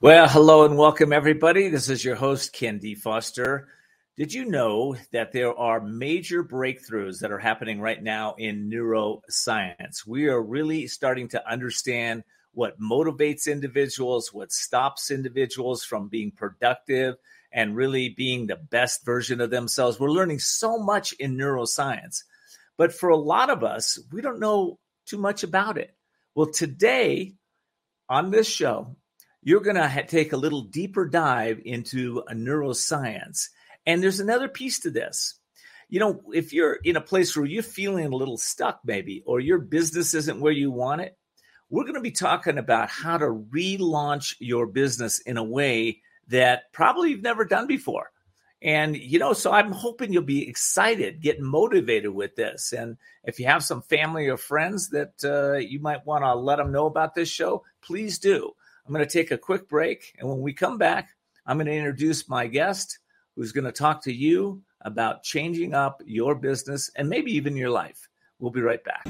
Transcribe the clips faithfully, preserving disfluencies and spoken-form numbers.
Well, hello and welcome, everybody. This is your host, Ken D. Foster. Did you know that there are major breakthroughs that are happening right now in neuroscience? We are really starting to understand what motivates individuals, what stops individuals from being productive and really being the best version of themselves. We're learning so much in neuroscience, but for a lot of us, we don't know too much about it. Well, today on this show, you're going to ha- take a little deeper dive into a neuroscience. And there's another piece to this. You know, if you're in a place where you're feeling a little stuck maybe, or your business isn't where you want it, we're going to be talking about how to relaunch your business in a way that probably you've never done before. And, you know, so I'm hoping you'll be excited, get motivated with this. And if you have some family or friends that uh, you might want to let them know about this show, please do. I'm going to take a quick break. And when we come back, I'm going to introduce my guest who's going to talk to you about changing up your business and maybe even your life. We'll be right back.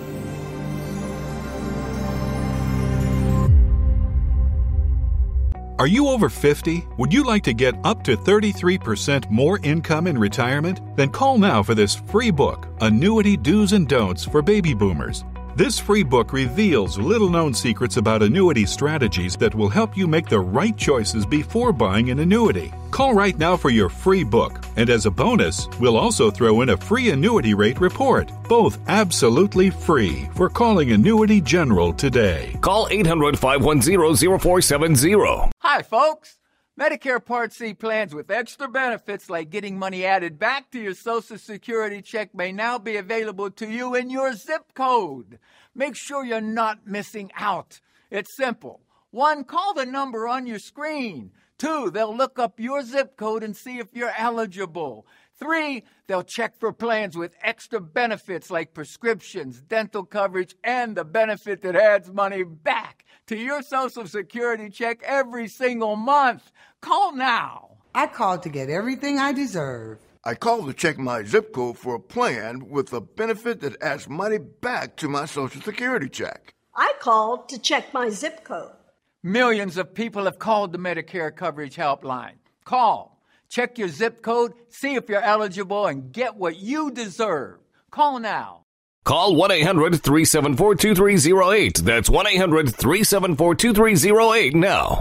Are you over fifty? Would you like to get up to thirty-three percent more income in retirement? Then call now for this free book, Annuity Do's and Don'ts for Baby Boomers. This free book reveals little-known secrets about annuity strategies that will help you make the right choices before buying an annuity. Call right now for your free book, and as a bonus, we'll also throw in a free annuity rate report. Both absolutely free for calling Annuity General today. Call eight hundred, five one zero, zero four seven zero. Hi, folks. Medicare Part C plans with extra benefits like getting money added back to your Social Security check may now be available to you in your zip code. Make sure you're not missing out. It's simple. One, call the number on your screen. Two, they'll look up your zip code and see if you're eligible. Three, they'll check for plans with extra benefits like prescriptions, dental coverage, and the benefit that adds money back to your Social Security check every single month. Call now. I called to get everything I deserve. I called to check my zip code for a plan with a benefit that adds money back to my Social Security check. I called to check my zip code. Millions of people have called the Medicare Coverage Helpline. Call, check your zip code, see if you're eligible, and get what you deserve. Call now. Call one eight hundred, three seven four, two three zero eight. That's one eight hundred, three seven four, two three zero eight now.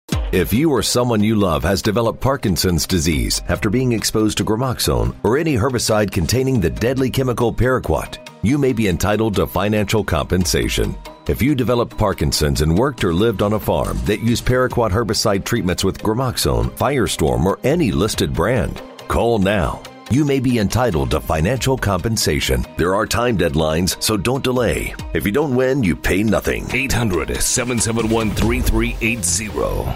If you or someone you love has developed Parkinson's disease after being exposed to Gramoxone or any herbicide containing the deadly chemical paraquat, you may be entitled to financial compensation. If you developed Parkinson's and worked or lived on a farm that used paraquat herbicide treatments with Gramoxone, Firestorm, or any listed brand, call now. You may be entitled to financial compensation. There are time deadlines, so don't delay. If you don't win, you pay nothing. eight hundred, seven seven one, three three eight zero.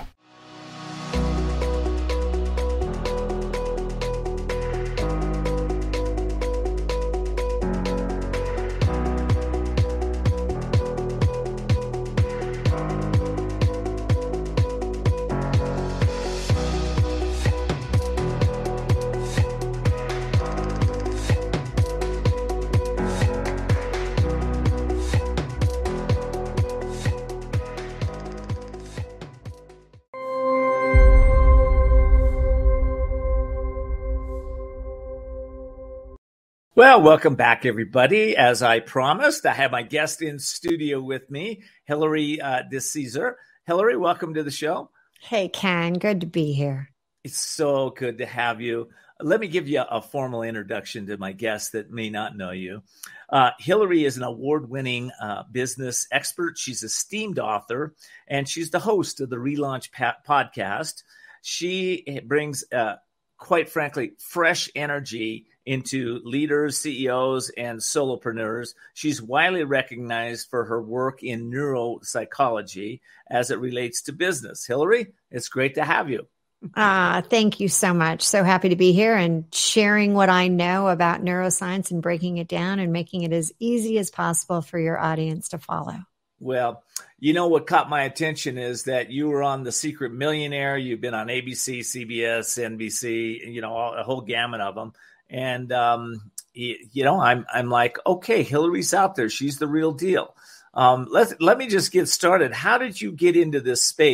Well, welcome back, everybody. As I promised, I have my guest in studio with me, Hillary uh, DeCesar. Hillary, welcome to the show. Hey, Ken. Good to be here. It's so good to have you. Let me give you a formal introduction to my guest that may not know you. Uh, Hillary is an award-winning uh, business expert. She's a esteemed author, and she's the host of the Relaunch pa- podcast. She brings, uh, quite frankly, fresh energy into leaders, C E Os, and solopreneurs. She's widely recognized for her work in neuropsychology as it relates to business. Hillary, it's great to have you. Uh, thank you so much. So happy to be here and sharing what I know about neuroscience and breaking it down and making it as easy as possible for your audience to follow. Well, you know what caught my attention is that you were on The Secret Millionaire. You've been on A B C, C B S, N B C, you know, a whole gamut of them. And, um, you, you know, I'm I'm like, okay, Hillary's out there. She's the real deal. Um, let let me just get started. How did you get into this space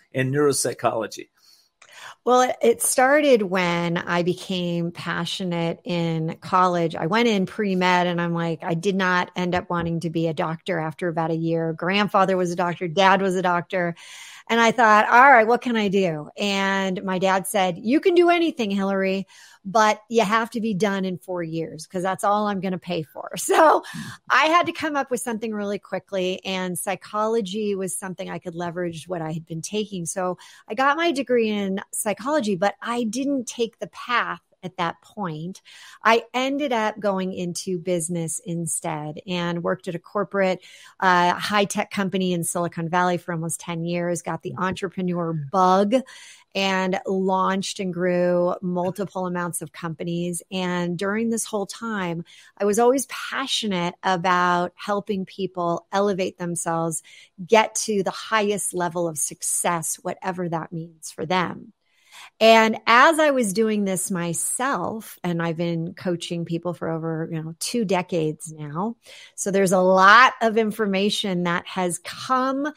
in neuropsychology? Well, it started when I became passionate in college. I went in pre-med and I'm like, I did not end up wanting to be a doctor after about a year. Grandfather was a doctor. Dad was a doctor. And I thought, all right, what can I do? And my dad said, you can do anything, Hillary, but you have to be done in four years because that's all I'm going to pay for. So I had to come up with something really quickly, and psychology was something I could leverage what I had been taking. So I got my degree in psychology, but I didn't take the path at that point. I ended up going into business instead and worked at a corporate uh, high-tech company in Silicon Valley for almost ten years, got the entrepreneur bug, and launched and grew multiple amounts of companies. And during this whole time, I was always passionate about helping people elevate themselves, get to the highest level of success, whatever that means for them. And as I was doing this myself, and I've been coaching people for over, you know, two decades now. So there's a lot of information that has come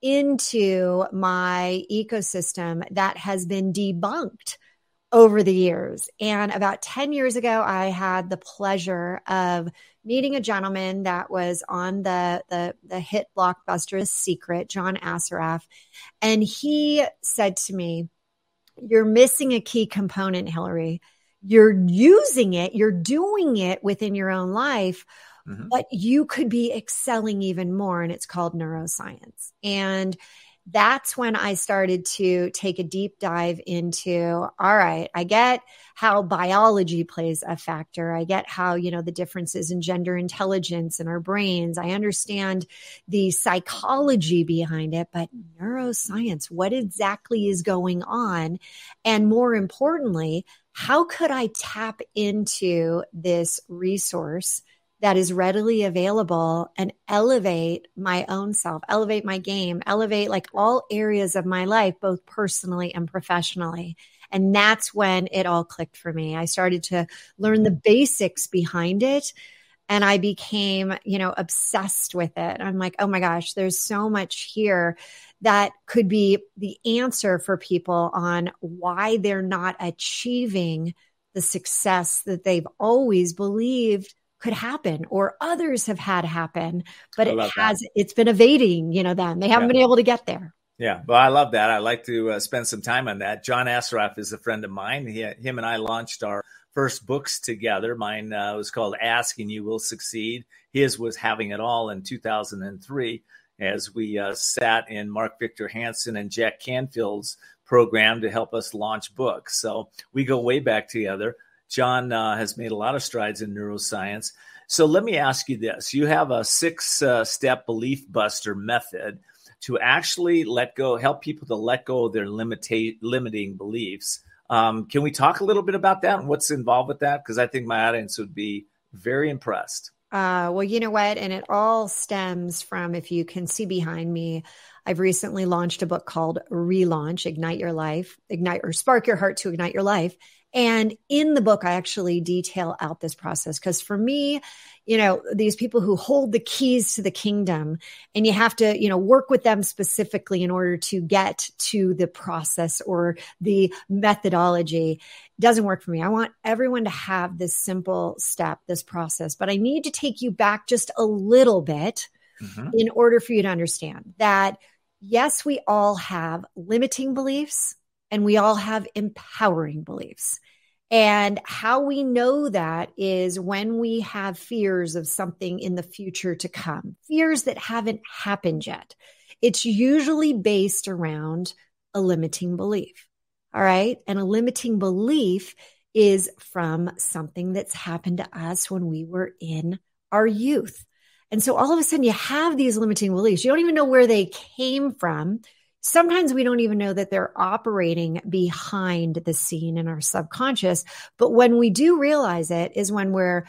into my ecosystem that has been debunked over the years. And about ten years ago, I had the pleasure of meeting a gentleman that was on the, the, the hit blockbuster, The Secret, John Assaraf. And he said to me, you're missing a key component, Hillary. You're using it, you're doing it within your own life, mm-hmm. but you could be excelling even more. And it's called neuroscience. And that's when I started to take a deep dive into, all right, I get how biology plays a factor. I get how, you know, the differences in gender intelligence in our brains. I understand the psychology behind it, but neuroscience, what exactly is going on? And more importantly, how could I tap into this resource that is readily available and elevate my own self, elevate my game, elevate like all areas of my life, both personally and professionally. And that's when it all clicked for me. I started to learn the basics behind it, and I became, you know, obsessed with it. I'm like, oh my gosh, there's so much here that could be the answer for people on why they're not achieving the success that they've always believed could happen or others have had happen, but it has, that. It's been evading, you know, them. They haven't yeah. been able to get there. Yeah. Well, I love that. I like to uh, spend some time on that. John Assaraf is a friend of mine. He, him and I launched our first books together. Mine uh, was called Ask and You Will Succeed. His was Having It All in two thousand three as we uh, sat in Mark Victor Hansen and Jack Canfield's program to help us launch books. So we go way back together. John uh, has made a lot of strides in neuroscience. So let me ask you this. You have a six-step uh, belief buster method to actually let go, help people to let go of their limita- limiting beliefs. Um, can we talk a little bit about that and what's involved with that? Because I think my audience would be very impressed. Uh, well, you know what? And it all stems from, if you can see behind me, I've recently launched a book called Relaunch, Ignite Your Life, Ignite or Spark Your Heart to Ignite Your Life. And in the book, I actually detail out this process because for me, you know, these people who hold the keys to the kingdom and you have to, you know, work with them specifically in order to get to the process or the methodology doesn't work for me. I want everyone to have this simple step, this process, but I need to take you back just a little bit mm-hmm. in order for you to understand that, yes, we all have limiting beliefs. And we all have empowering beliefs. And how we know that is when we have fears of something in the future to come, fears that haven't happened yet. It's usually based around a limiting belief. All right. And a limiting belief is from something that's happened to us when we were in our youth. And so all of a sudden you have these limiting beliefs. You don't even know where they came from. Sometimes we don't even know that they're operating behind the scene in our subconscious. But when we do realize it is when we're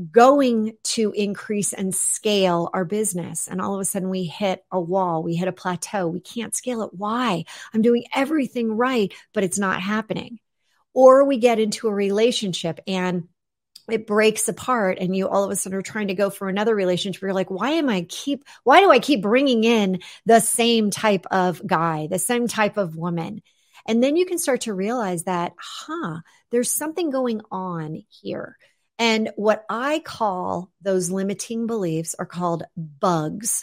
going to increase and scale our business. And all of a sudden we hit a wall, we hit a plateau. We can't scale it. Why? I'm doing everything right, but it's not happening. Or we get into a relationship and it breaks apart and you all of a sudden are trying to go for another relationship. You're like, why am I keep, why do I keep bringing in the same type of guy, the same type of woman? And then you can start to realize that, huh, there's something going on here. And what I call those limiting beliefs are called bugs,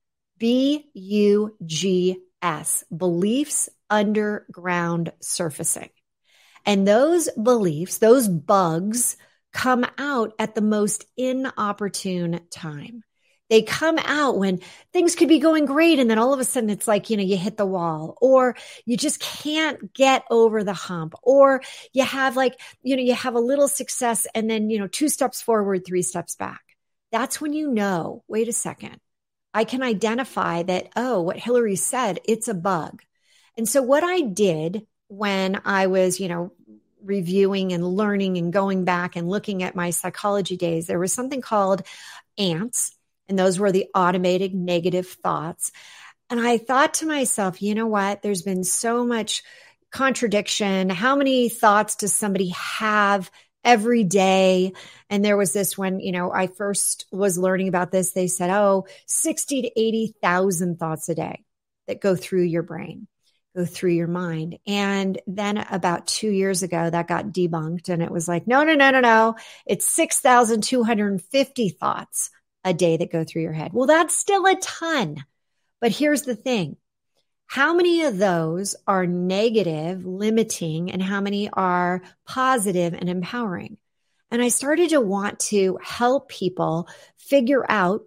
B U G S, beliefs underground surfacing. And those beliefs, those bugs, come out at the most inopportune time. They come out when things could be going great. And then all of a sudden it's like, you know, you hit the wall, or you just can't get over the hump, or you have like, you know, you have a little success and then, you know, two steps forward, three steps back. That's when you know, wait a second, I can identify that, oh, what Hillary said, it's a bug. And so what I did when I was, you know, reviewing and learning and going back and looking at my psychology days, there was something called ANTS, and those were the automated negative thoughts. And I thought to myself, you know what? There's been so much contradiction. How many thoughts does somebody have every day? And there was this when, you know, I first was learning about this, they said, oh, sixty to eighty thousand thoughts a day that go through your brain, go through your mind. And then about two years ago, that got debunked. And it was like, no, no, no, no, no. It's six thousand two hundred fifty thoughts a day that go through your head. Well, that's still a ton. But here's the thing. How many of those are negative, limiting, and how many are positive and empowering? And I started to want to help people figure out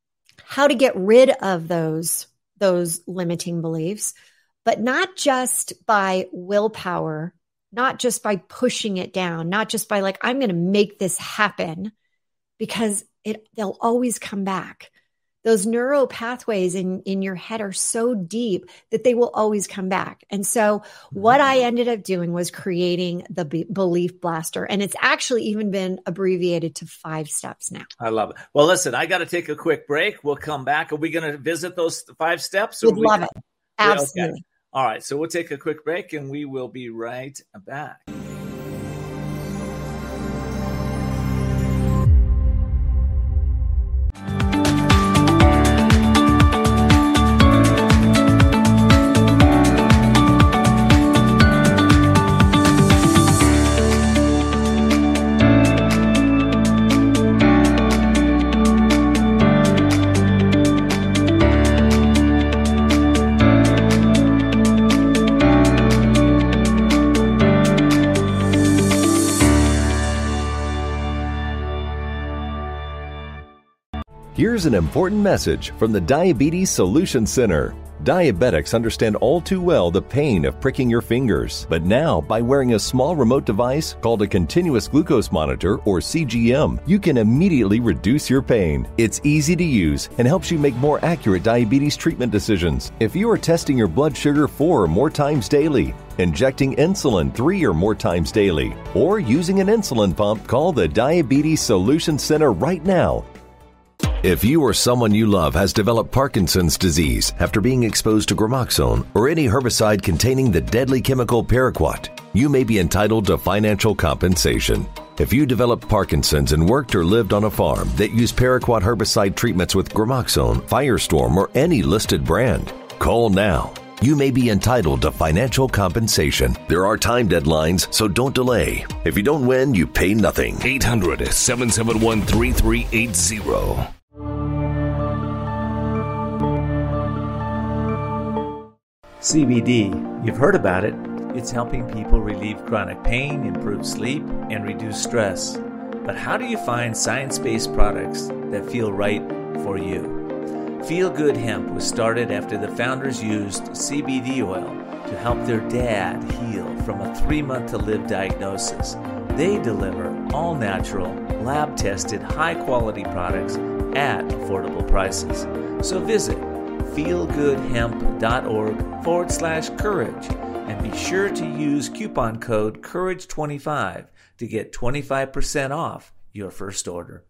how to get rid of those, those limiting beliefs, but not just by willpower, not just by pushing it down, not just by like, I'm going to make this happen, because it, they'll always come back. Those neural pathways in, in your head are so deep that they will always come back. And so what I ended up doing was creating the B- Belief Blaster. And it's actually even been abbreviated to five steps now. I love it. Well, listen, I got to take a quick break. We'll come back. Are we going to visit those five steps? Would we love gonna... it. Absolutely. Okay. All right. So we'll take a quick break and we will be right back. Here's an important message from the Diabetes Solution Center. Diabetics understand all too well the pain of pricking your fingers, but now by wearing a small remote device called a continuous glucose monitor, or C G M, you can immediately reduce your pain. It's easy to use and helps you make more accurate diabetes treatment decisions. If you are testing your blood sugar four or more times daily, injecting insulin three or more times daily, or using an insulin pump, call the Diabetes Solution Center right now. If you or someone you love has developed Parkinson's disease after being exposed to Gramoxone or any herbicide containing the deadly chemical Paraquat, you may be entitled to financial compensation. If you developed Parkinson's and worked or lived on a farm that used Paraquat herbicide treatments with Gramoxone, Firestorm, or any listed brand, call now. You may be entitled to financial compensation. There are time deadlines, so don't delay. If you don't win, you pay nothing. eight hundred, seven seven one, three three eight zero. C B D, you've heard about it. It's helping people relieve chronic pain, improve sleep, and reduce stress. But how do you find science-based products that feel right for you? Feel Good Hemp was started after the founders used C B D oil to help their dad heal from a three-month-to-live diagnosis. They deliver all-natural, lab-tested, high-quality products at affordable prices. So visit feelgoodhemp.org forward slash courage and be sure to use coupon code courage twenty-five to get twenty-five percent off your first order.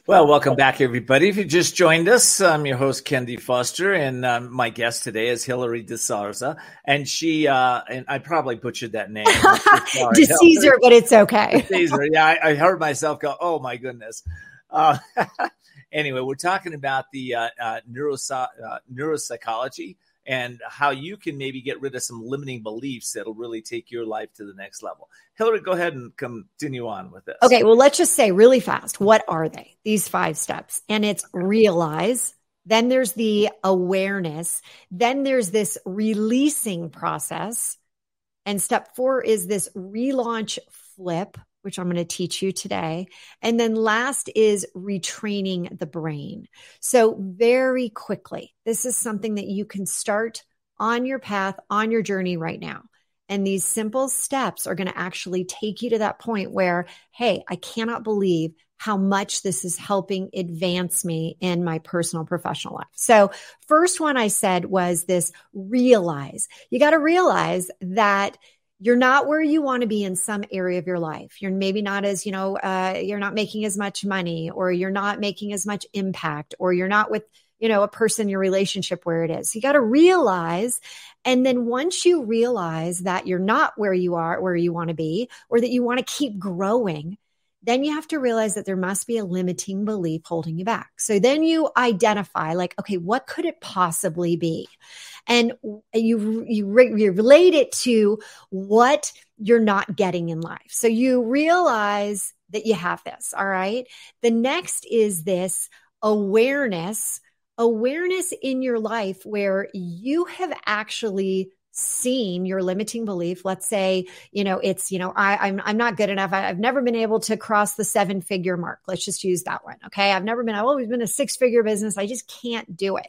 Well, welcome back, everybody. If you just joined us, I'm your host, Ken D. Foster, and um, my guest today is Hilary DeSarza. And she, uh, and I probably butchered that name. DeCaesar, but it's okay. DeCaesar, yeah, I, I heard myself go, oh my goodness. Uh, anyway, we're talking about the uh, uh, neuropsy- uh, neuropsychology and how you can maybe get rid of some limiting beliefs that'll really take your life to the next level. Hilary, go ahead and continue on with this. Okay, well, let's just say really fast, what are they, these five steps? And it's realize, then there's the awareness, then there's this releasing process, and step four is this relaunch flip, which I'm going to teach you today. And then last is retraining the brain. So very quickly, this is something that you can start on your path, on your journey right now. And these simple steps are going to actually take you to that point where, hey, I cannot believe how much this is helping advance me in my personal professional life. So first one I said was this realize. You got to realize that you're not where you want to be in some area of your life. You're maybe not as, you know, uh, you're not making as much money, or you're not making as much impact, or you're not with, you know, a person in your relationship where it is. You got to realize. And then once you realize that you're not where you are, where you want to be, or that you want to keep growing, then you have to realize that there must be a limiting belief holding you back. So then you identify like, okay, what could it possibly be? And you, you, re- you relate it to what you're not getting in life. So you realize that you have this. All right. The next is this awareness, awareness in your life where you have actually seen your limiting belief. Let's say, you know, it's, you know, I, I'm, I'm not good enough. I, I've never been able to cross the seven figure mark. Let's just use that one. Okay. I've never been, I've always been a six figure business. I just can't do it.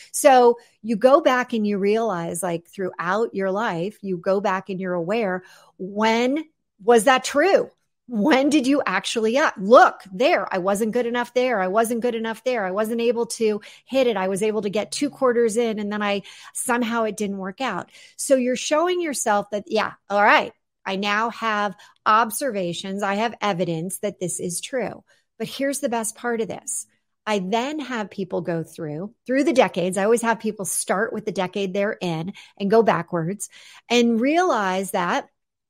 So you go back and you realize, like, throughout your life, you go back and you're aware, when was that true? When did you actually, yeah, look there, I wasn't good enough there. I wasn't good enough there. I wasn't able to hit it. I was able to get two quarters in, and then I somehow it didn't work out. So you're showing yourself that, yeah, all right, I now have observations. I have evidence that this is true. But here's the best part of this. I then have people go through, through the decades. I always have people start with the decade they're in and go backwards and realize that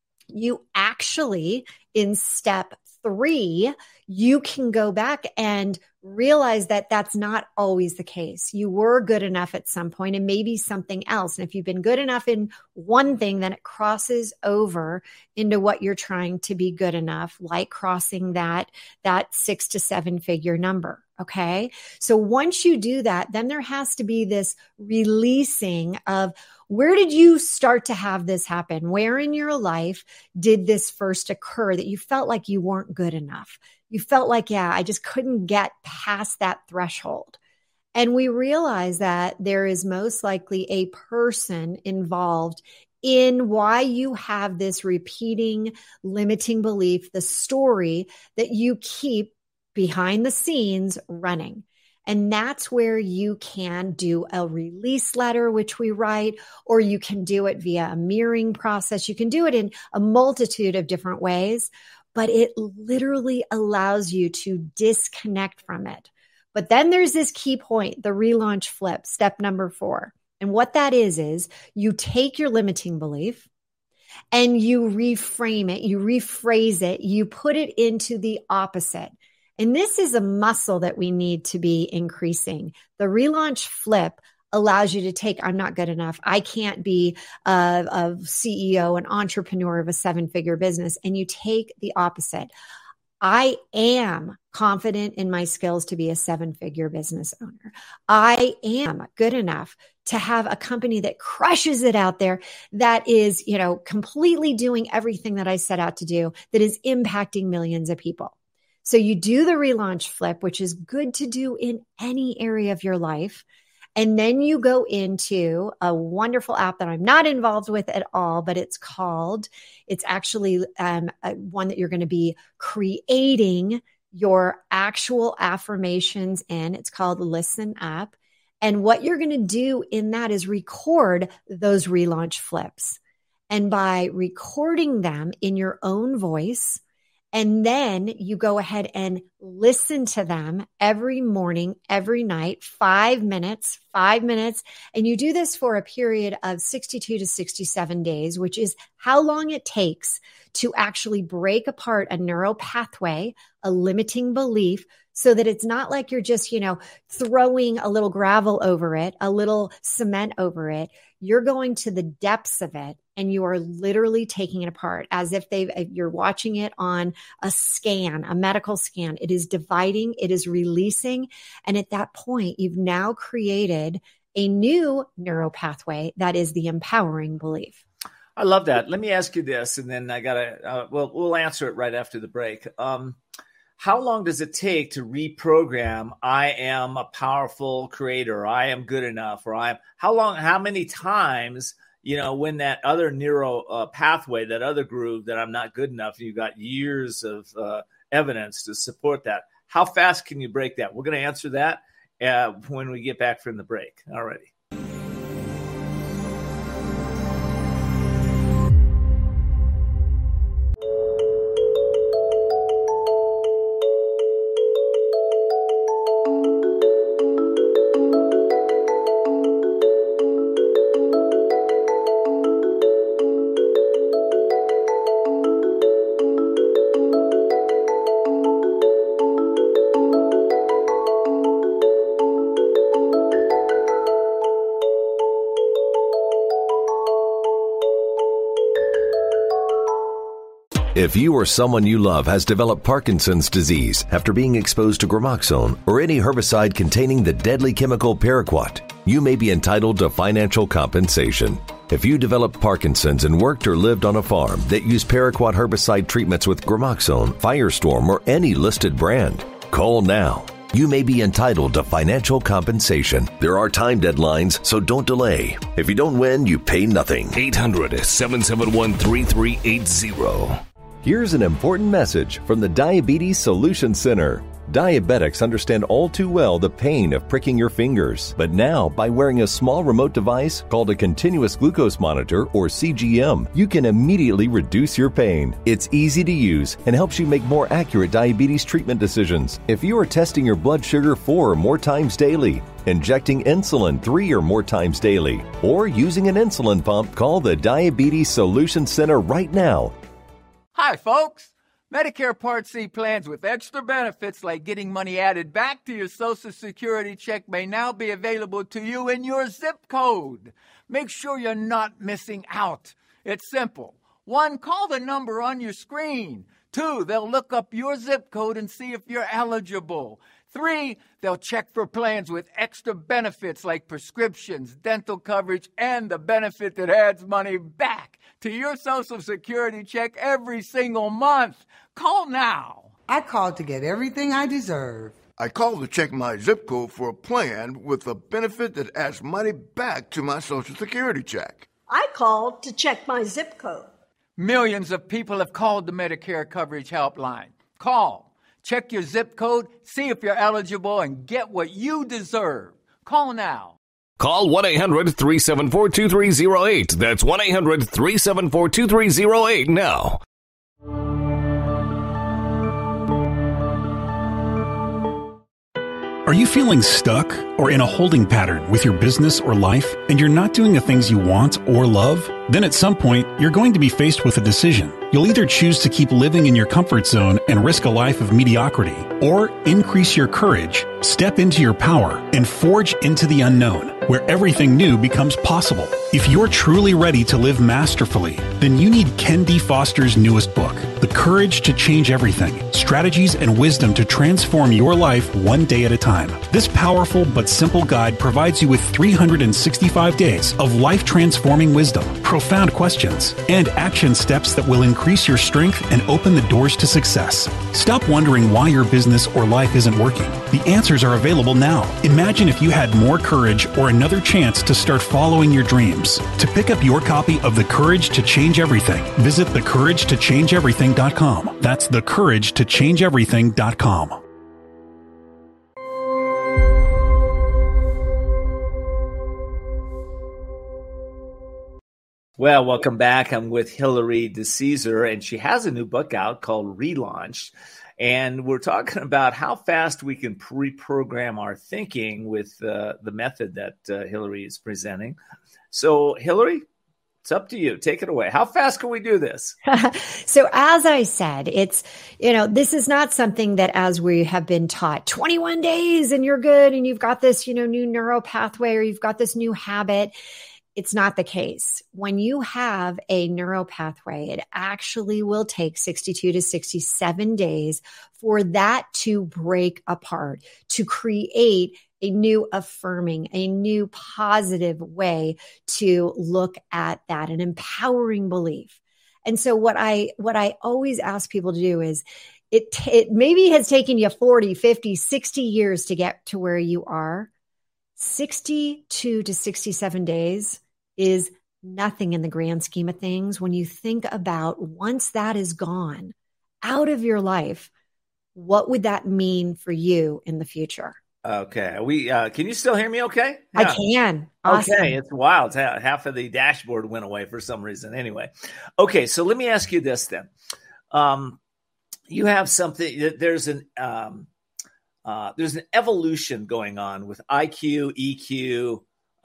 you actually, in step three, you can go back and realize that that's not always the case. You were good enough at some point and maybe something else. And if you've been good enough in one thing, then it crosses over into what you're trying to be good enough, like crossing that, that six to seven figure number. Okay. So once you do that, then there has to be this releasing of, where did you start to have this happen? Where in your life did this first occur that you felt like you weren't good enough? You felt like, yeah, I just couldn't get past that threshold. And we realize that there is most likely a person involved in why you have this repeating, limiting belief, the story that you keep behind the scenes running. And that's where you can do a release letter, which we write, or you can do it via a mirroring process. You can do it in a multitude of different ways, but it literally allows you to disconnect from it. But then there's this key point, the relaunch flip, step number four. And what that is, is you take your limiting belief and you reframe it, you rephrase it, you put it into the opposite. And this is a muscle that we need to be increasing. The relaunch flip allows you to take, I'm not good enough. I can't be a, a C E O, an entrepreneur of a seven-figure business. And you take the opposite. I am confident in my skills to be a seven-figure business owner. I am good enough to have a company that crushes it out there, that is, you know, completely doing everything that I set out to do, that is impacting millions of people. So you do the relaunch flip, which is good to do in any area of your life. And then you go into a wonderful app that I'm not involved with at all, but it's called, it's actually um, a, one that you're going to be creating your actual affirmations in. It's called Listen Up. And what you're going to do in that is record those relaunch flips. And by recording them in your own voice, And then you go ahead and listen to them every morning, every night, five minutes, five minutes. And you do this for a period of sixty-two to sixty-seven days, which is how long it takes to actually break apart a neural pathway, a limiting belief, so that it's not like you're just, you know, throwing a little gravel over it, a little cement over it. You're going to the depths of it and you are literally taking it apart as if they've, if you're watching it on a scan, a medical scan. It is dividing, it is releasing. And at that point, you've now created a new neural pathway that is the empowering belief. I love that. Let me ask you this, and then I got to, uh, well, we'll answer it right after the break. Um, How long does it take to reprogram, I am a powerful creator, I am good enough, or I am, how long, how many times, you know, when that other neural uh, pathway, that other groove that I'm not good enough, you've got years of uh, evidence to support that. How fast can you break that? We're going to answer that uh, when we get back from the break. All righty. If you or someone you love has developed Parkinson's disease after being exposed to Gramoxone or any herbicide containing the deadly chemical Paraquat, you may be entitled to financial compensation. If you developed Parkinson's and worked or lived on a farm that used Paraquat herbicide treatments with Gramoxone, Firestorm, or any listed brand, call now. You may be entitled to financial compensation. There are time deadlines, so don't delay. If you don't win, you pay nothing. eight hundred, seven seven one, three three eight zero. Here's an important message from the Diabetes Solution Center. Diabetics understand all too well the pain of pricking your fingers. But now, by wearing a small remote device called a continuous glucose monitor, or C G M, you can immediately reduce your pain. It's easy to use and helps you make more accurate diabetes treatment decisions. If you are testing your blood sugar four or more times daily, injecting insulin three or more times daily, or using an insulin pump, call the Diabetes Solution Center right now. Hi, folks. Medicare Part C plans with extra benefits like getting money added back to your Social Security check may now be available to you in your zip code. Make sure you're not missing out. It's simple. One, call the number on your screen. Two, they'll look up your zip code and see if you're eligible. Three, they'll check for plans with extra benefits like prescriptions, dental coverage, and the benefit that adds money back to your Social Security check every single month. Call now. I called to get everything I deserve. I called to check my zip code for a plan with a benefit that adds money back to my Social Security check. I called to check my zip code. Millions of people have called the Medicare Coverage Helpline. Call, check your zip code, see if you're eligible, and get what you deserve. Call now. Call one eight hundred, three seven four, two three zero eight. That's one eight hundred, three seven four, two three zero eight now. Are you feeling stuck or in a holding pattern with your business or life, and you're not doing the things you want or love? Then at some point, you're going to be faced with a decision. You'll either choose to keep living in your comfort zone and risk a life of mediocrity, or increase your courage, step into your power, and forge into the unknown, where everything new becomes possible. If you're truly ready to live masterfully, then you need Ken D. Foster's newest book, The Courage to Change Everything, Strategies and Wisdom to Transform Your Life One Day at a Time. This powerful but simple guide provides you with three hundred sixty-five days of life-transforming wisdom, profound questions, and action steps that will increase your strength and open the doors to success. Stop wondering why your business or life isn't working. The answers are available now. Imagine if you had more courage or another chance to start following your dreams. To pick up your copy of The Courage to Change Everything, visit the courage to change everything dot com. That's the courage to change everything dot com. Well, welcome back. I'm with Hilary DeCesar, and she has a new book out called Relaunch. And we're talking about how fast we can reprogram our thinking with uh, the method that uh, Hilary is presenting. So, Hilary, it's up to you. Take it away. How fast can we do this? So as I said, it's, you know, this is not something that as we have been taught twenty-one days and you're good and you've got this, you know, new neural pathway or you've got this new habit. It's not the case. When you have a neural pathway, it actually will take sixty-two to sixty-seven days for that to break apart, to create a new affirming, a new positive way to look at that, an empowering belief. And so what I, what I always ask people to do is it, it maybe has taken you forty, fifty, sixty years to get to where you are. sixty-two to sixty-seven days is nothing in the grand scheme of things. When you think about once that is gone out of your life, what would that mean for you in the future? Okay. We uh, can you still hear me okay? Yeah. I can. Awesome. Okay. It's wild. Half of the dashboard went away for some reason. Anyway. Okay. So let me ask you this then. Um, you have something, there's an, um, uh, there's an evolution going on with I Q, E Q,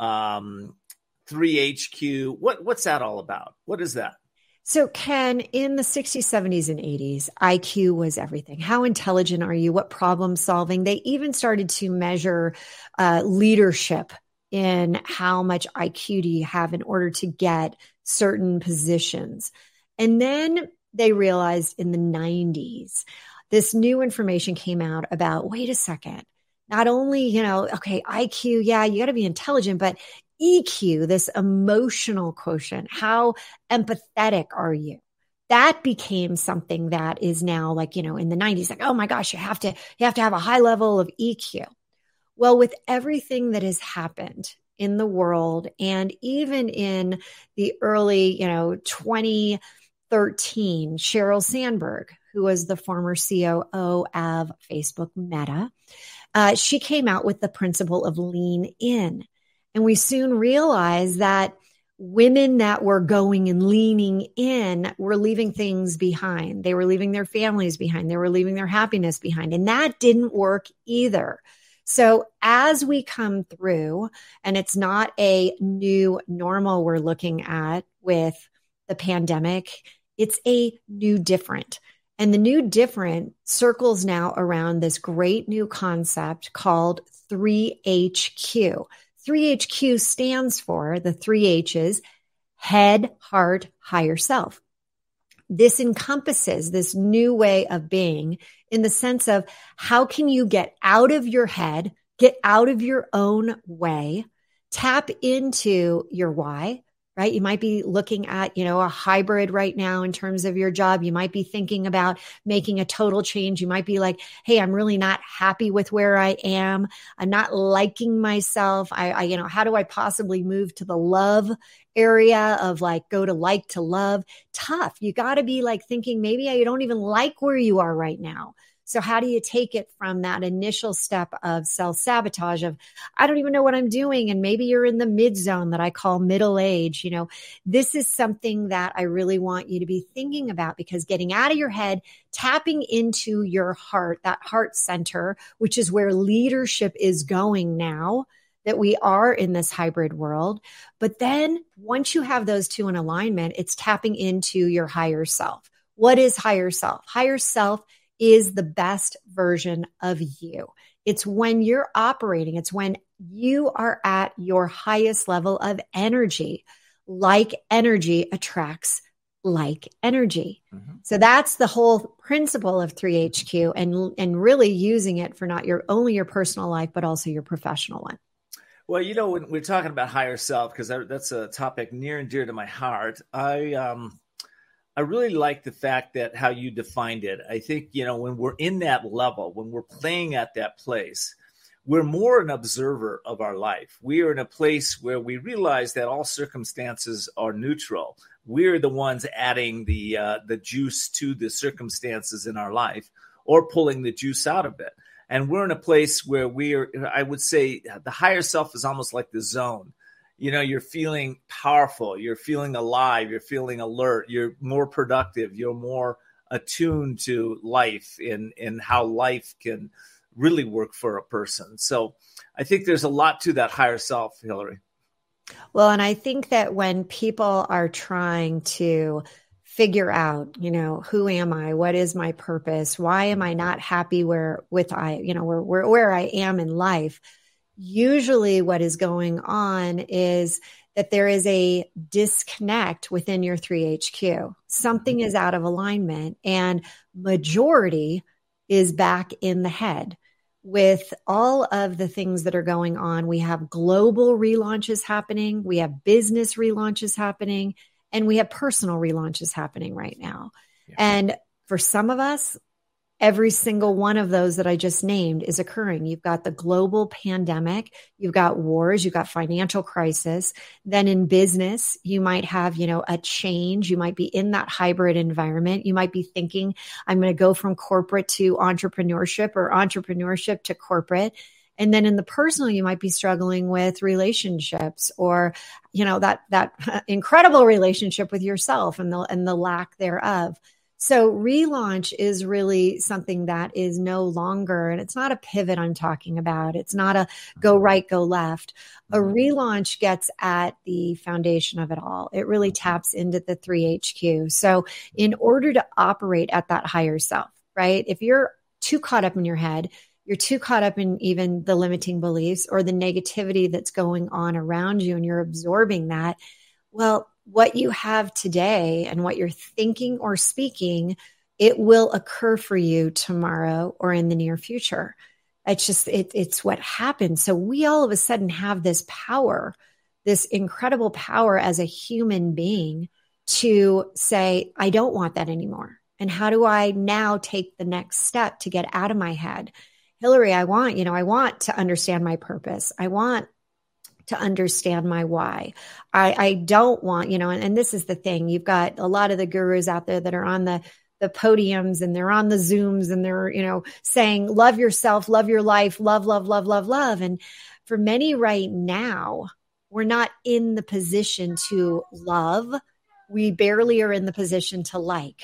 um, three H Q. What, what's that all about? What is that? So Ken, in the sixties, seventies, and eighties, I Q was everything. How intelligent are you? What problem solving? They even started to measure uh, leadership in how much I Q do you have in order to get certain positions. And then they realized in the nineties, this new information came out about, wait a second, not only, you know, okay, I Q, yeah, you got to be intelligent, but E Q, this emotional quotient, how empathetic are you? That became something that is now like, you know, in the nineties, like, oh my gosh, you have to, you have to have a high level of E Q. Well, with everything that has happened in the world and even in the early, you know, twenty thirteen, Sheryl Sandberg, who was the former C O O of Facebook Meta, uh, she came out with the principle of lean in. And we soon realized that women that were going and leaning in were leaving things behind. They were leaving their families behind. They were leaving their happiness behind. And that didn't work either. So as we come through, and it's not a new normal we're looking at with the pandemic, it's a new different. And the new different circles now around this great new concept called three H Q. three H Q stands for the three H's, head, heart, higher self. This encompasses this new way of being in the sense of how can you get out of your head, get out of your own way, tap into your why, right? You might be looking at, you know, a hybrid right now in terms of your job. You might be thinking about making a total change. You might be like, hey, I'm really not happy with where I am. I'm not liking myself. I, I you know, how do I possibly move to the love area of like go to like to love? Tough. You got to be like thinking maybe you don't even like where you are right now. So how do you take it from that initial step of self-sabotage of, I don't even know what I'm doing. And maybe you're in the mid zone that I call middle age. You know, this is something that I really want you to be thinking about, because getting out of your head, tapping into your heart, that heart center, which is where leadership is going now, that we are in this hybrid world. But then once you have those two in alignment, it's tapping into your higher self. What is higher self? Higher self is the best version of you. It's when you're operating, it's when you are at your highest level of energy. Like energy attracts like energy. Mm-hmm. So that's the whole principle of three H Q, and, and really using it for not your only your personal life, but also your professional one. Well, you know, when we're talking about higher self, because that's a topic near and dear to my heart, I um, I really like the fact that how you defined it. I think, you know, when we're in that level, when we're playing at that place, we're more an observer of our life. We are in a place where we realize that all circumstances are neutral. We're the ones adding the uh, the juice to the circumstances in our life, or pulling the juice out of it. And we're in a place where we are, I would say, the higher self is almost like the zone. you know, you're feeling powerful, you're feeling alive, you're feeling alert, you're more productive, you're more attuned to life and, and how life can really work for a person. So I think there's a lot to that higher self, Hillary. Well, and I think that when people are trying to figure out, you know, who am I? What is my purpose? Why am I not happy where with I, you know, where, where, where I am in life? Usually what is going on is that there is a disconnect within your three H Q. Something is out of alignment, and majority is back in the head. With all of the things that are going on, we have global relaunches happening, we have business relaunches happening, and we have personal relaunches happening right now. Yeah. And for some of us, every single one of those that I just named is occurring. You've got the global pandemic, you've got wars, you've got financial crisis. Then in business, you might have, you know, a change. You might be in that hybrid environment. You might be thinking, I'm going to go from corporate to entrepreneurship or entrepreneurship to corporate. And then in the personal, you might be struggling with relationships or, you know, that, that incredible relationship with yourself and the, and the lack thereof. So relaunch is really something that is no longer, and it's not a pivot I'm talking about. It's not a go right, go left. A relaunch gets at the foundation of it all. It really taps into the three H Q. So in order to operate at that higher self, right? If you're too caught up in your head, you're too caught up in even the limiting beliefs or the negativity that's going on around you, and you're absorbing that, well, what you have today and what you're thinking or speaking, it will occur for you tomorrow or in the near future. It's just, it, it's what happens. So we all of a sudden have this power, this incredible power as a human being to say, I don't want that anymore. And how do I now take the next step to get out of my head? Hillary, I want, you know, I want to understand my purpose. I want to understand my why. I, I don't want, you know, and, and this is the thing. You've got a lot of the gurus out there that are on the, the podiums and they're on the Zooms and they're, you know, saying, love yourself, love your life, love, love, love, love, love. And for many right now, we're not in the position to love. We barely are in the position to like.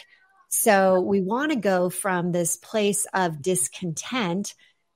So we want to go from this place of discontent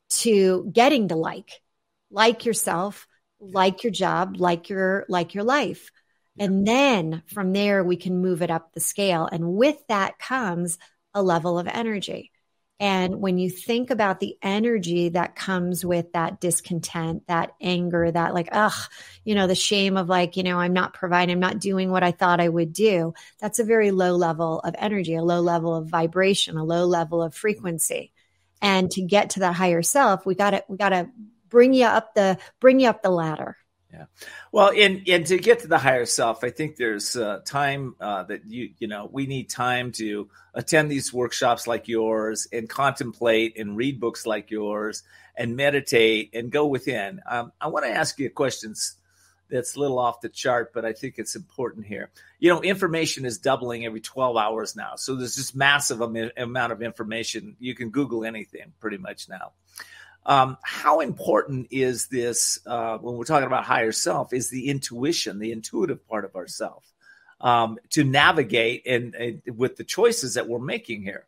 to getting to like, like yourself, like your job, like your, like your life. And then from there, we can move it up the scale. And with that comes a level of energy. And when you think about the energy that comes with that discontent, that anger, that like, ugh, you know, the shame of like, you know, I'm not providing, I'm not doing what I thought I would do. That's a very low level of energy, a low level of vibration, a low level of frequency. And to get to that higher self, we got to, we got to bring you up the, bring you up the ladder. Yeah. Well, and, and to get to the higher self, I think there's uh, time uh, that you, you know, we need time to attend these workshops like yours and contemplate and read books like yours and meditate and go within. Um, I want to ask you questions that's a little off the chart, but I think it's important here. You know, information is doubling every twelve hours now. So there's this massive am- amount of information. You can Google anything pretty much now. Um, how important is this, uh, when we're talking about higher self, is the intuition, the intuitive part of ourself, um, to navigate and, and with the choices that we're making here?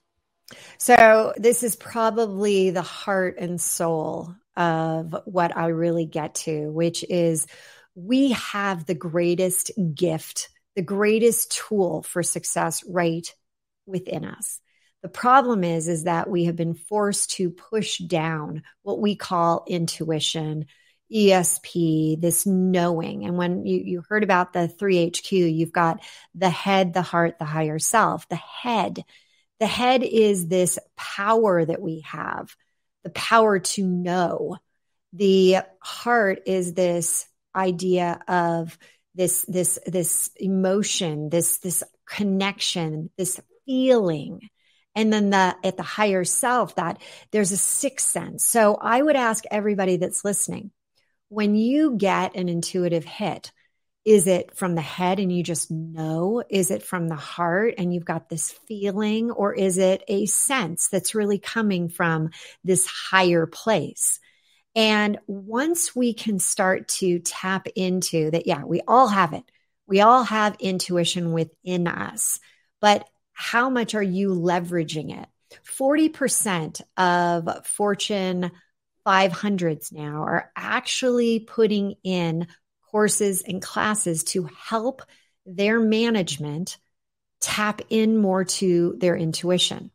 So this is probably the heart and soul of what I really get to, which is we have the greatest gift, the greatest tool for success right within us. The problem is, is that we have been forced to push down what we call intuition, E S P, this knowing. And when you, you heard about the three H Q, you've got the head, the heart, the higher self. The head, the head is this power that we have, the power to know. The heart is this idea of this, this, this emotion, this, this connection, this feeling. And then the, at the higher self, that there's a sixth sense. So I would ask everybody that's listening, when you get an intuitive hit, is it from the head and you just know? Is it from the heart and you've got this feeling? Or is it a sense that's really coming from this higher place? And once we can start to tap into that, yeah, we all have it. We all have intuition within us, but how much are you leveraging it? forty percent of Fortune five hundreds now are actually putting in courses and classes to help their management tap in more to their intuition.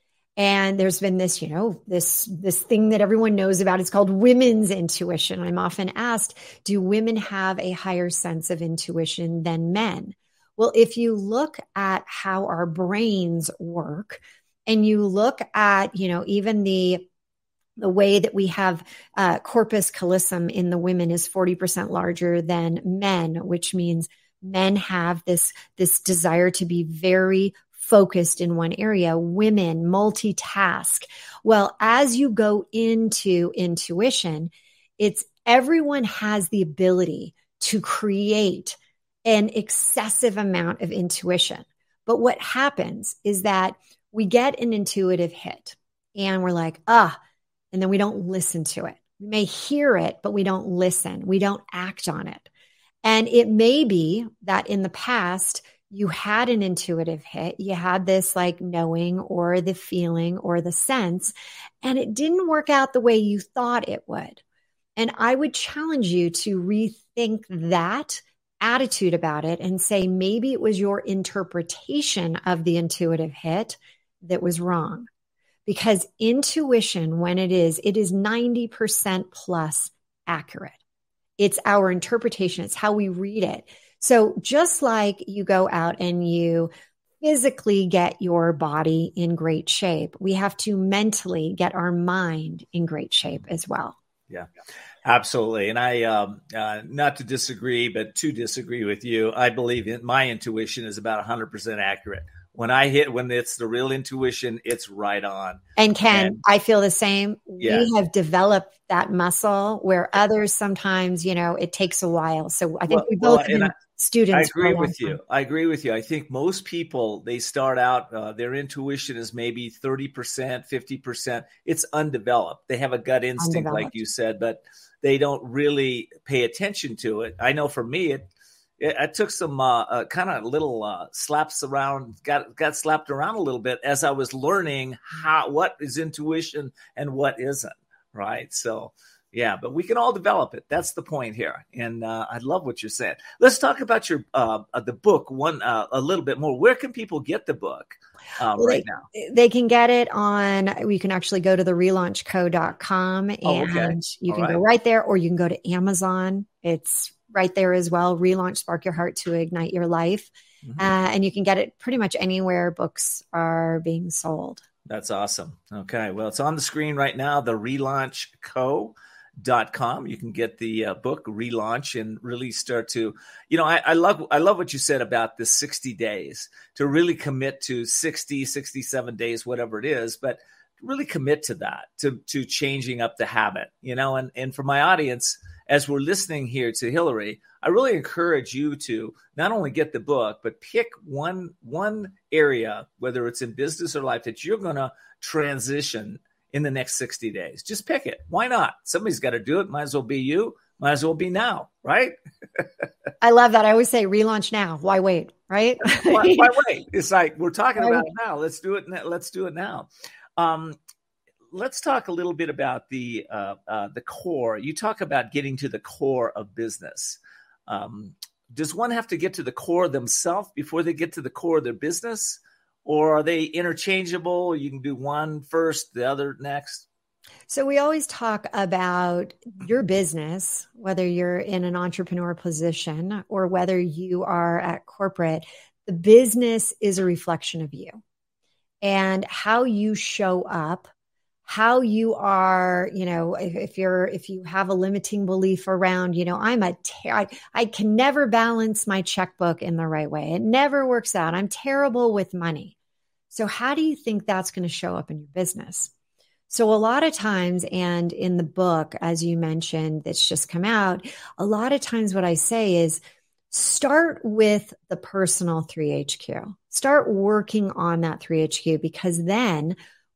And there's been this, you know, this, this thing that everyone knows about. It's called women's intuition. I'm often asked, do women have a higher sense of intuition than men? Well, if you look at how our brains work and you look at, you know, even the, the way that we have uh, corpus callosum in the women is forty percent larger than men, which means men have this, this desire to be very focused in one area. Women multitask. Well, as you go into intuition, it's everyone has the ability to create an excessive amount of intuition. But what happens is that we get an intuitive hit and we're like, ah, and then we don't listen to it. We may hear it, but we don't listen. We don't act on it. And it may be that in the past, you had an intuitive hit, you had this like knowing or the feeling or the sense, and it didn't work out the way you thought it would. And I would challenge you to rethink that attitude about it and say, maybe it was your interpretation of the intuitive hit that was wrong. Because intuition, when it is, it is ninety percent plus accurate. It's our interpretation. It's how we read it. So just like you go out and you physically get your body in great shape, we have to mentally get our mind in great shape as well. Yeah, absolutely. And I, um, uh, not to disagree, but to disagree with you, I believe in, my intuition is about one hundred percent accurate. When I hit, when it's the real intuition, it's right on. And Ken, and, I feel the same. Yeah. We have developed that muscle where others sometimes, you know, it takes a while. So I think well, we both well, been I, students. I agree with time. you. I agree with you. I think most people, they start out, uh, their intuition is maybe thirty percent, fifty percent. It's undeveloped. They have a gut instinct, like you said, but they don't really pay attention to it. I know for me, it, it I took some uh, uh, kind of little uh, slaps around, got got slapped around a little bit as I was learning how what is intuition and what isn't, right? So, yeah, but we can all develop it. That's the point here, and uh, I love what you're saying. Let's talk about your uh, uh, the book one uh, a little bit more. Where can people get the book uh, well, right they, now? They can get it on. You can actually go to the relaunch co dot com and oh, okay. you all can right. go right there, or you can go to Amazon. It's right there as well. Relaunch, Spark Your Heart to Ignite Your Life, mm-hmm. uh, and you can get it pretty much anywhere books are being sold. That's awesome. Okay, well, it's on the screen right now. The relaunch co dot com. You can get the uh, book Relaunch and really start to, you know, I, I love, I love what you said about the sixty days to really commit to sixty, sixty-seven days, whatever it is, but really commit to that, to, to changing up the habit, you know, and, and for my audience, as we're listening here to Hillary, I really encourage you to not only get the book, but pick one, one area, whether it's in business or life, that you're going to transition in the next sixty days. Just pick it. Why not? Somebody's got to do it. Might as well be you. Might as well be now, right? I love that. I always say relaunch now. Why wait, right? why, why wait? It's like, we're talking about it now. Let's do it. Let's do it now. Um, let's talk a little bit about the uh, uh, the core. You talk about getting to the core of business. Um, does one have to get to the core themselves before they get to the core of their business? Or are they interchangeable? You can do one first, the other next. So we always talk about your business, whether you're in an entrepreneur position or whether you are at corporate, the business is a reflection of you and how you show up, how you are, you know, if, if you're, if you have a limiting belief around, you know, I'm a, ter- I, I can never balance my checkbook in the right way. It never works out. I'm terrible with money. So how do you think that's going to show up in your business? So a lot of times, and in the book, as you mentioned, that's just come out, a lot of times what I say is start with the personal three H Q. Start working on that three H Q, because then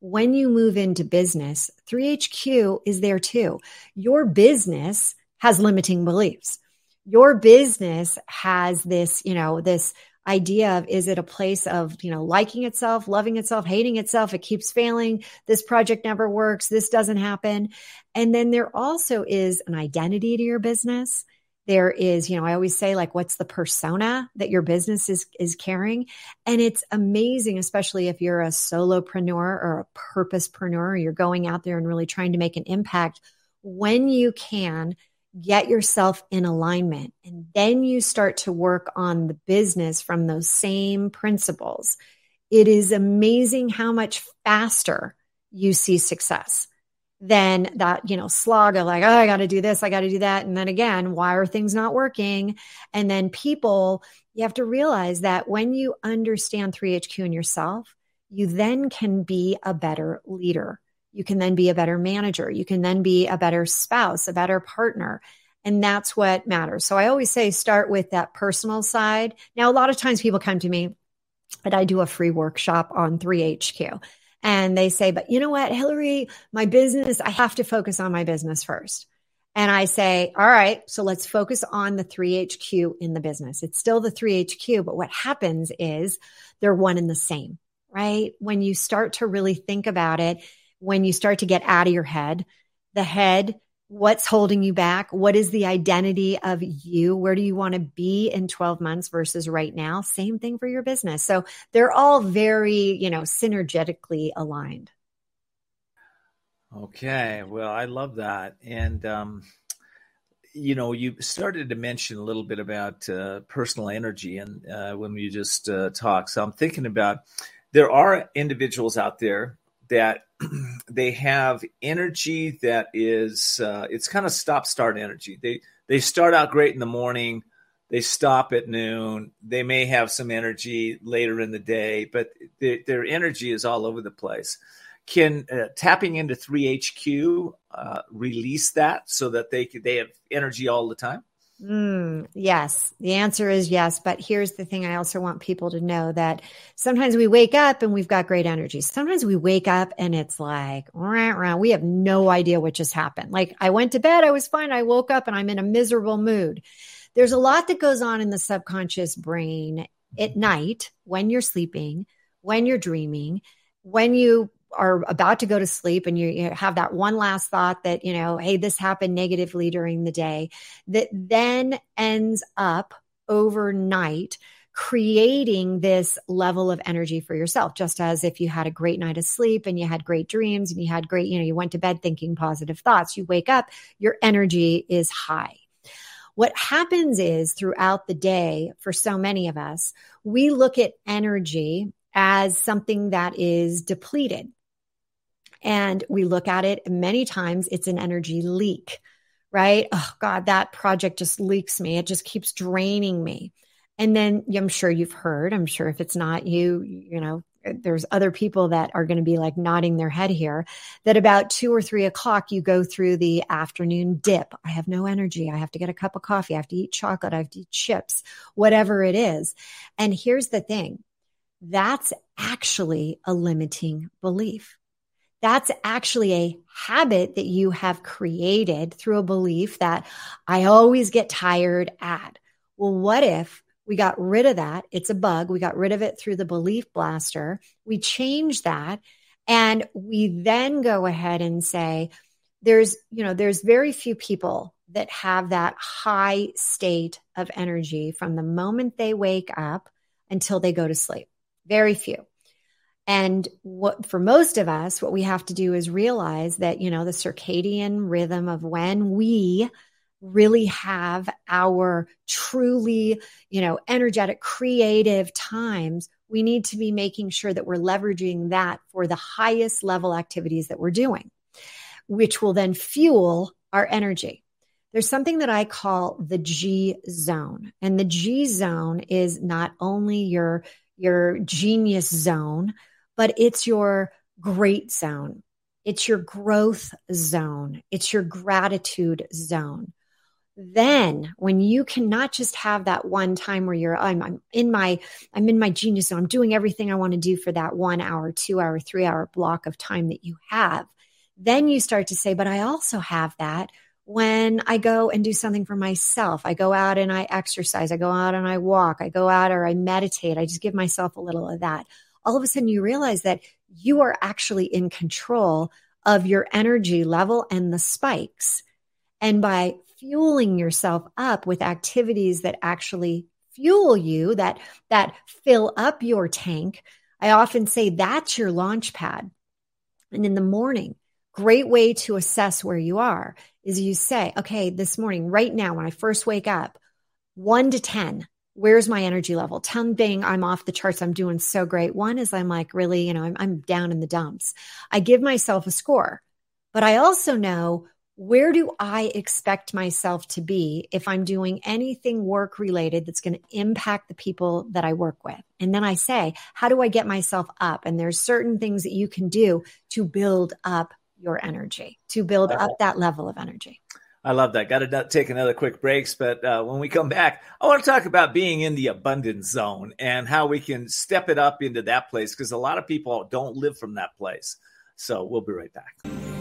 when you move into business, three H Q is there too. Your business has limiting beliefs. Your business has this, you know, this idea of, is it a place of, you know, liking itself, loving itself, hating itself? It keeps failing. This project never works. This doesn't happen. And then there also is an identity to your business. There is, you know, I always say, like, what's the persona that your business is, is carrying? And it's amazing, especially if you're a solopreneur or a purposepreneur, or you're going out there and really trying to make an impact, when you can get yourself in alignment, and then you start to work on the business from those same principles. It is amazing how much faster you see success than that, you know, slog of like, oh, I got to do this, I got to do that. And then again, why are things not working? And then people, you have to realize that when you understand three H Q in yourself, you then can be a better leader. You can then be a better manager. You can then be a better spouse, a better partner. And that's what matters. So I always say, start with that personal side. Now, a lot of times people come to me and I do a free workshop on three H Q. And they say, but you know what, Hillary, my business, I have to focus on my business first. And I say, all right, so let's focus on the three H Q in the business. It's still the three H Q, but what happens is they're one and the same, right? When you start to really think about it, when you start to get out of your head, the head, what's holding you back? What is the identity of you? Where do you want to be in twelve months versus right now? Same thing for your business. So they're all very, you know, synergetically aligned. Okay. Well, I love that. And, um, you know, you started to mention a little bit about uh, personal energy and uh, when we just uh, talked. So I'm thinking about, there are individuals out there that they have energy that is, uh, it's kind of stop-start energy. They they start out great in the morning. They stop at noon. They may have some energy later in the day, but they, their energy is all over the place. Can uh, tapping into three H Q uh, release that so that they they have energy all the time? Mm, yes, the answer is yes. But here's the thing. I also want people to know that sometimes we wake up and we've got great energy. Sometimes we wake up and it's like, rah, rah, we have no idea what just happened. Like, I went to bed, I was fine. I woke up and I'm in a miserable mood. There's a lot that goes on in the subconscious brain at night when you're sleeping, when you're dreaming, when you are about to go to sleep and you, you have that one last thought that, you know, hey, this happened negatively during the day, that then ends up overnight creating this level of energy for yourself. Just as if you had a great night of sleep and you had great dreams and you had great, you know, you went to bed thinking positive thoughts, you wake up, your energy is high. What happens is throughout the day, for so many of us, we look at energy as something that is depleted. And we look at it many times, it's an energy leak, right? Oh God, that project just leaks me. It just keeps draining me. And then I'm sure you've heard, I'm sure if it's not you, you know, there's other people that are going to be like nodding their head here, that about two or three o'clock, you go through the afternoon dip. I have no energy. I have to get a cup of coffee. I have to eat chocolate. I have to eat chips, whatever it is. And here's the thing. That's actually a limiting belief. That's actually a habit that you have created through a belief that I always get tired at. Well, what if we got rid of that? It's a bug. We got rid of it through the belief blaster. We change that. And we then go ahead and say, there's, you know, there's very few people that have that high state of energy from the moment they wake up until they go to sleep. Very few. And what, for most of us, what we have to do is realize that, you know, the circadian rhythm of when we really have our truly, you know, energetic, creative times, we need to be making sure that we're leveraging that for the highest level activities that we're doing, which will then fuel our energy. There's something that I call the G zone. And the G zone is not only your, your genius zone, but it's your great zone. It's your growth zone. It's your gratitude zone. Then when you cannot just have that one time where you're, I'm, I'm in my, I'm in my genius zone, I'm doing everything I want to do for that one hour, two hour, three hour block of time that you have, then you start to say, but I also have that when I go and do something for myself. I go out and I exercise, I go out and I walk, I go out or I meditate. I just give myself a little of that. All of a sudden you realize that you are actually in control of your energy level and the spikes. And by fueling yourself up with activities that actually fuel you, that, that fill up your tank, I often say that's your launch pad. And in the morning, great way to assess where you are is you say, okay, this morning, right now, when I first wake up, one to ten, where's my energy level? ten being I'm off the charts, I'm doing so great. One is I'm like, really, you know, I'm, I'm down in the dumps. I give myself a score, but I also know, where do I expect myself to be if I'm doing anything work related that's going to impact the people that I work with? And then I say, how do I get myself up? And there's certain things that you can do to build up your energy, to build up that level of energy. I love that. Got to take another quick breaks, but uh, when we come back, I want to talk about being in the abundance zone and how we can step it up into that place, because a lot of people don't live from that place. So we'll be right back.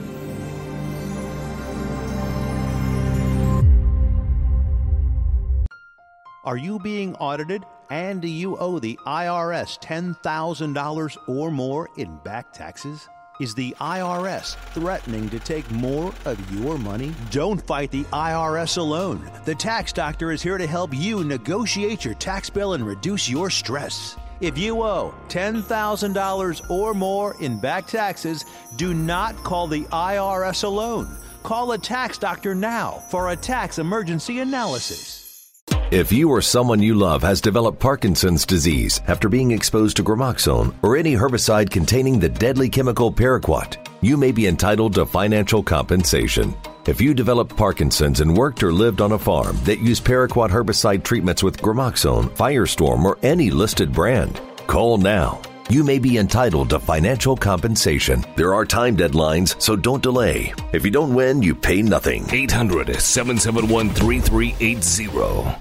Are you being audited, and do you owe the I R S ten thousand dollars or more in back taxes? Is the I R S threatening to take more of your money? Don't fight the I R S alone. The Tax Doctor is here to help you negotiate your tax bill and reduce your stress. If you owe ten thousand dollars or more in back taxes, do not call the I R S alone. Call a Tax Doctor now for a tax emergency analysis. If you or someone you love has developed Parkinson's disease after being exposed to Gramoxone or any herbicide containing the deadly chemical Paraquat, you may be entitled to financial compensation. If you developed Parkinson's and worked or lived on a farm that used Paraquat herbicide treatments with Gramoxone, Firestorm, or any listed brand, call now. You may be entitled to financial compensation. There are time deadlines, so don't delay. If you don't win, you pay nothing. eight hundred, seven seven one, three three eight zero.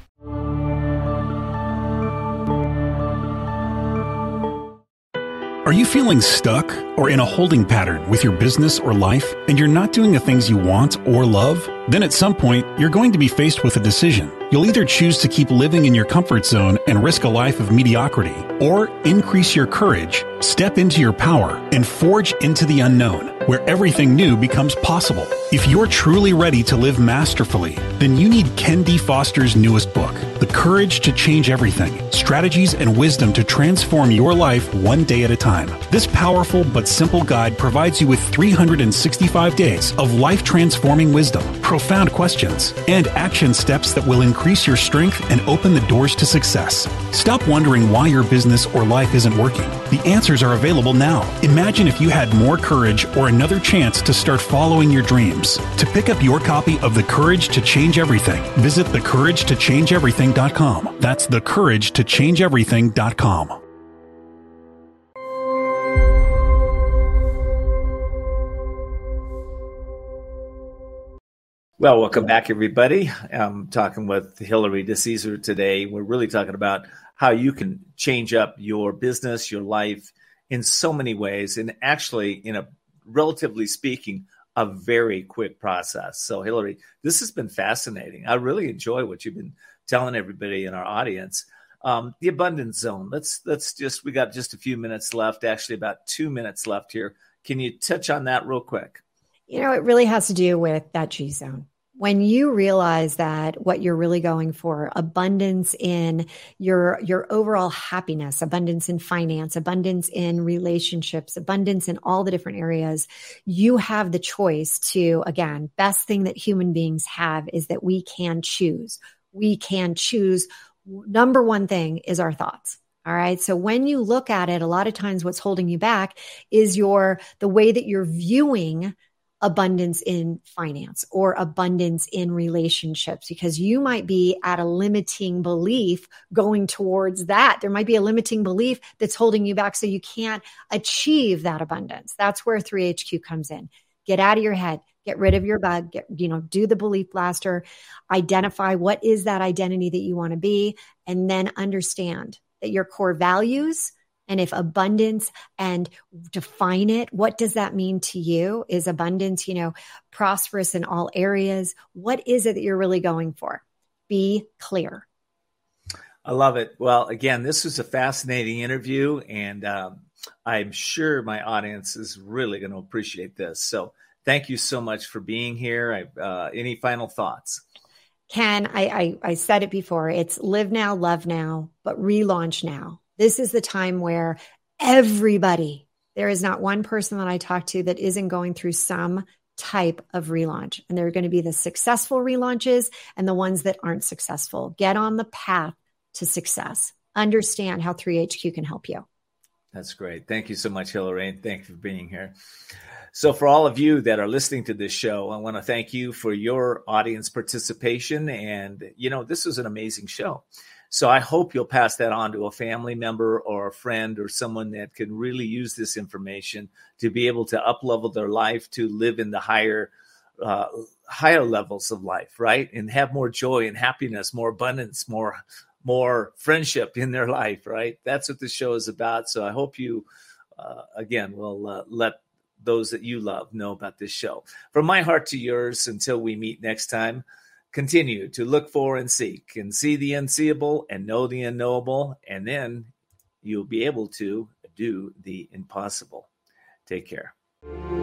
Are you feeling stuck or in a holding pattern with your business or life, and you're not doing the things you want or love? Then at some point, you're going to be faced with a decision. You'll either choose to keep living in your comfort zone and risk a life of mediocrity, or increase your courage, step into your power, and forge into the unknown, where everything new becomes possible. If you're truly ready to live masterfully, then you need Ken D. Foster's newest book, The Courage to Change Everything, Strategies and Wisdom to Transform Your Life One Day at a Time. This powerful but simple guide provides you with three hundred sixty-five days of life-transforming wisdom, profound questions, and action steps that will increase your strength and open the doors to success. Stop wondering why your business or life isn't working. The answers are available now. Imagine if you had more courage or another chance to start following your dreams. To pick up your copy of The Courage to Change Everything, visit the courage to change everything dot com. That's the courage to change everything dot com. Well, welcome back, everybody. I'm talking with Hillary DeCesar today. We're really talking about how you can change up your business, your life in so many ways, and actually, in a relatively speaking, a very quick process. So, Hillary, this has been fascinating. I really enjoy what you've been telling everybody in our audience. Um, the abundance zone. Let's let's just we got just a few minutes left. Actually, about two minutes left here. Can you touch on that real quick? You know, it really has to do with that G zone. When you realize that what you're really going for, abundance in your, your overall happiness, abundance in finance, abundance in relationships, abundance in all the different areas, you have the choice to, again, best thing that human beings have is that we can choose. We can choose. Number one thing is our thoughts. All right. So when you look at it, a lot of times what's holding you back is your, the way that you're viewing abundance in finance or abundance in relationships, because you might be at a limiting belief going towards that. There might be a limiting belief that's holding you back, so you can't achieve that abundance. That's where three H Q comes in. Get out of your head, Get rid of your bug, get, you know, do the belief blaster, identify what is that identity that you want to be, and then understand that your core values, and if abundance, and define it, what does that mean to you? Is abundance, you know, prosperous in all areas? What is it that you're really going for? Be clear. I love it. Well, again, this was a fascinating interview, and um, I'm sure my audience is really going to appreciate this. So thank you so much for being here. I, uh, any final thoughts? Ken, I, I, I said it before. It's live now, love now, but relaunch now. This is the time where everybody, there is not one person that I talk to that isn't going through some type of relaunch. And there are going to be the successful relaunches and the ones that aren't successful. Get on the path to success. Understand how three H Q can help you. That's great. Thank you so much, Hillary. And thank you for being here. So for all of you that are listening to this show, I want to thank you for your audience participation. And, you know, this was an amazing show. So I hope you'll pass that on to a family member or a friend or someone that can really use this information to be able to up-level their life, to live in the higher uh, higher levels of life, right? And have more joy and happiness, more abundance, more more friendship in their life, right? That's what the show is about. So I hope you, uh, again, will uh, let those that you love know about this show. From my heart to yours, until we meet next time, continue to look for and seek and see the unseeable and know the unknowable, and then you'll be able to do the impossible. Take care.